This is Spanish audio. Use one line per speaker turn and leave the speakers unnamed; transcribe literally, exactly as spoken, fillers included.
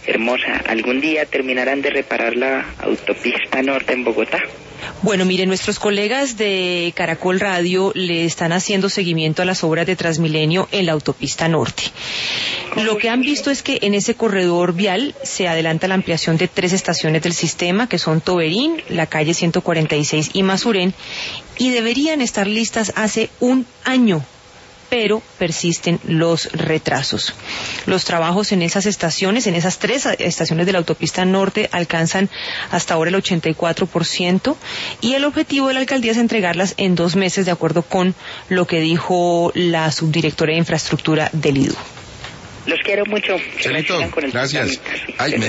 hermosa, ¿algún día terminarán de reparar la autopista norte en Bogotá?
Bueno, mire, nuestros colegas de Caracol Radio le están haciendo seguimiento a las obras de Transmilenio en la autopista norte. Lo que han visto es que en ese corredor vial se adelanta la ampliación de tres estaciones del sistema, que son Toberín, la calle ciento cuarenta y seis y Masuren, y deberían estar listas hace un año, pero persisten los retrasos. Los trabajos en esas estaciones, en esas tres estaciones de la autopista norte, alcanzan hasta ahora el ochenta y cuatro por ciento, y el objetivo de la alcaldía es entregarlas en dos meses, de acuerdo con lo que dijo la subdirectora de infraestructura del I D U.
Los quiero mucho.
Chelito, gracias. Ay,